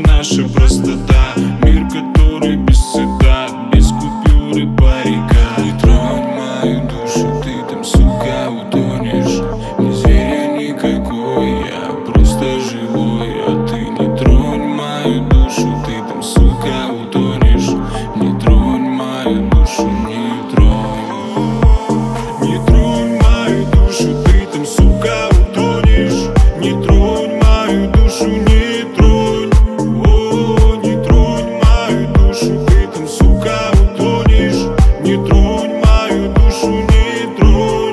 наша простота. Мир, который без стыда, без купюры парика. Не тронь мою душу, ты там, сука, утонешь. Не зверь никакой, я просто живой. А ты не тронь мою душу, ты там, сука, утонешь. Не тронь мою душу, не тронь. Не тронь мою душу, ты там, сука, утонешь. Не тронь мою душу, не тронь. О, не тронь мою душу, ты там, сука, утонешь. Не тронь мою душу, не тронь.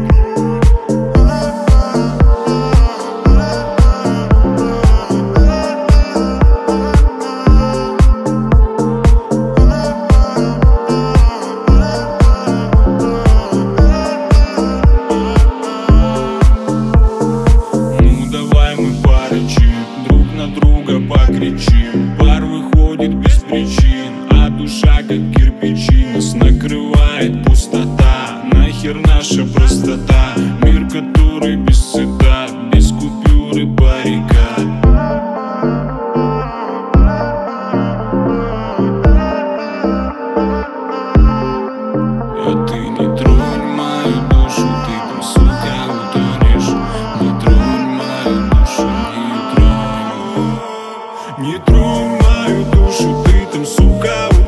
Друг на друга покричим. Пар выходит без причин, а душа как кирпичи. Нас накрывает пустота. Нахер наша простота. Мир, который без стыда, без купюры парика. А ты не тронь мою душу, ты там, сука, утонешь. Не тронь мою душу, не тронь. Не тронь мою душу, ты там, сука, утонешь.